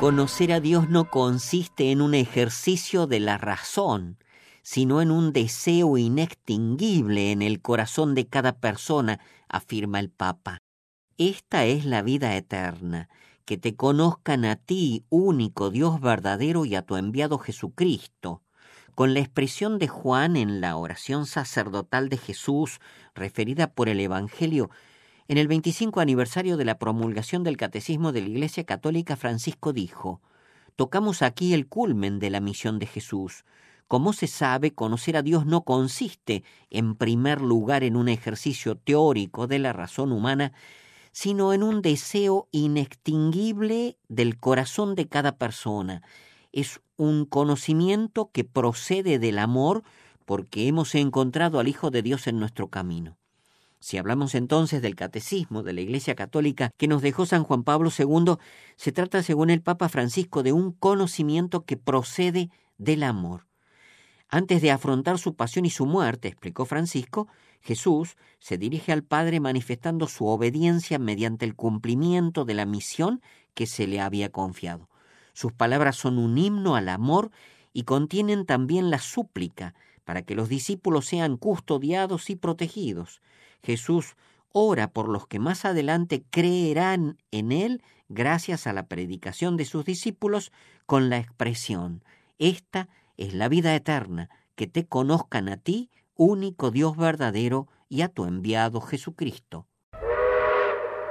Conocer a Dios no consiste en un ejercicio de la razón, sino en un deseo inextinguible en el corazón de cada persona, afirma el Papa. Esta es la vida eterna, que te conozcan a ti, único Dios verdadero, y a tu enviado Jesucristo. Con la expresión de Juan en la oración sacerdotal de Jesús, referida por el Evangelio, en el 25 aniversario de la promulgación del Catecismo de la Iglesia Católica, Francisco dijo: tocamos aquí el culmen de la misión de Jesús. Como se sabe, conocer a Dios no consiste, en primer lugar, en un ejercicio teórico de la razón humana, sino en un deseo inextinguible del corazón de cada persona. Es un conocimiento que procede del amor, porque hemos encontrado al Hijo de Dios en nuestro camino. Si hablamos entonces del Catecismo de la Iglesia Católica que nos dejó San Juan Pablo II, se trata, según el Papa Francisco, de un conocimiento que procede del amor. Antes de afrontar su pasión y su muerte, explicó Francisco, Jesús se dirige al Padre manifestando su obediencia mediante el cumplimiento de la misión que se le había confiado. Sus palabras son un himno al amor y contienen también la súplica para que los discípulos sean custodiados y protegidos. Jesús ora por los que más adelante creerán en Él gracias a la predicación de sus discípulos con la expresión: esta es la vida eterna, que te conozcan a ti, único Dios verdadero, y a tu enviado Jesucristo.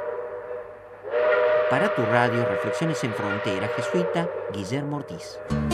Para tu radio Reflexiones en Frontera, jesuita Guillermo Ortiz.